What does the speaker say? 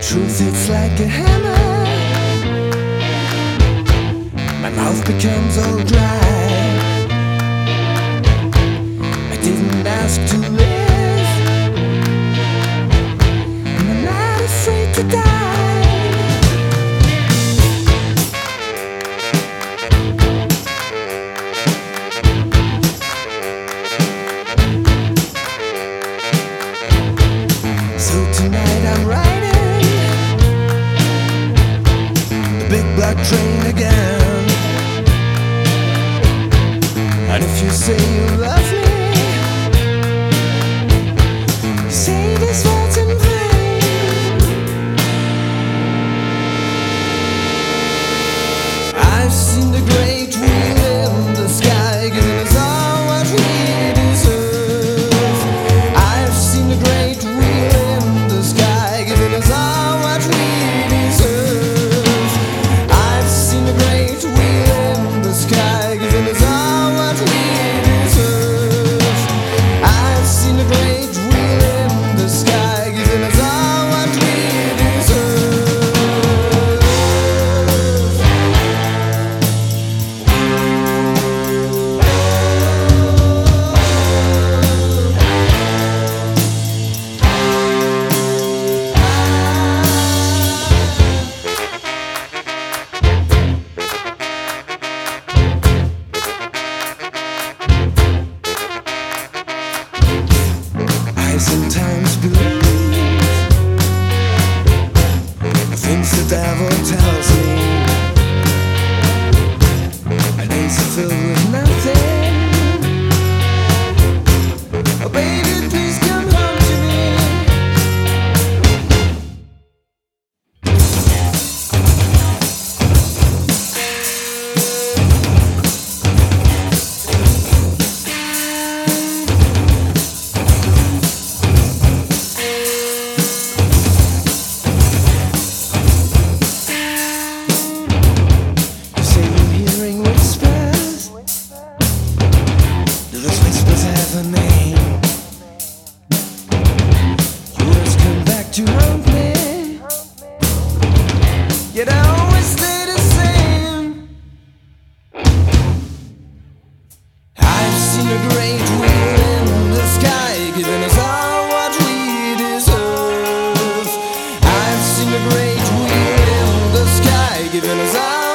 Truth hits like a hammer. My mouth becomes all dry. I didn't ask to live, and I'm not afraid to die. So tonight I'm riding the big black train again. And if you say you love me, say these words in vain. I've seen the great wheel in the sky, giving us all what we deserve. I've seen the great wheel in the sky, giving us all what we deserve. I've seen the great wheel in the sky, giving us all what we deserve. I've seen the great wheel in the sky, giving us all what we deserve. I sometimes believe the things the devil tells me. My days are filled with nothing. Oh baby, please come home to me. You say you're hearing whispers. Do those whispers have a name? Your words come back to haunt me, yet I always stay the same. I've seen a great wheel in the sky, giving us all what we deserve. I've seen a great wheel in the sky, giving us all